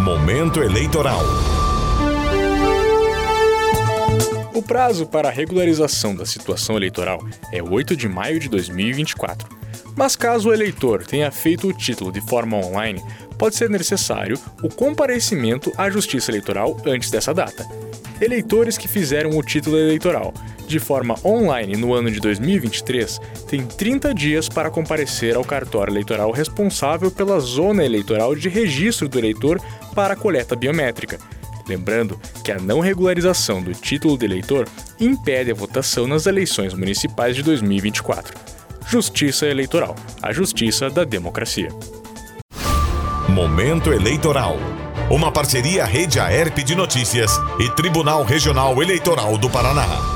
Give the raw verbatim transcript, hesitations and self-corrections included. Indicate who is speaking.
Speaker 1: Momento eleitoral.
Speaker 2: O prazo para a regularização da situação eleitoral é oito de maio de dois mil e vinte e quatro. Mas caso o eleitor tenha feito o título de forma online, pode ser necessário o comparecimento à Justiça Eleitoral antes dessa data. Eleitores que fizeram o título eleitoral de forma online no ano de dois mil e vinte e três têm trinta dias para comparecer ao cartório eleitoral responsável pela zona eleitoral de registro do eleitor para a coleta biométrica. Lembrando que a não regularização do título de eleitor impede a votação nas eleições municipais de dois mil e vinte e quatro. Justiça Eleitoral, a justiça da democracia.
Speaker 1: Momento eleitoral. Uma parceria Rede Aerp de Notícias e Tribunal Regional Eleitoral do Paraná.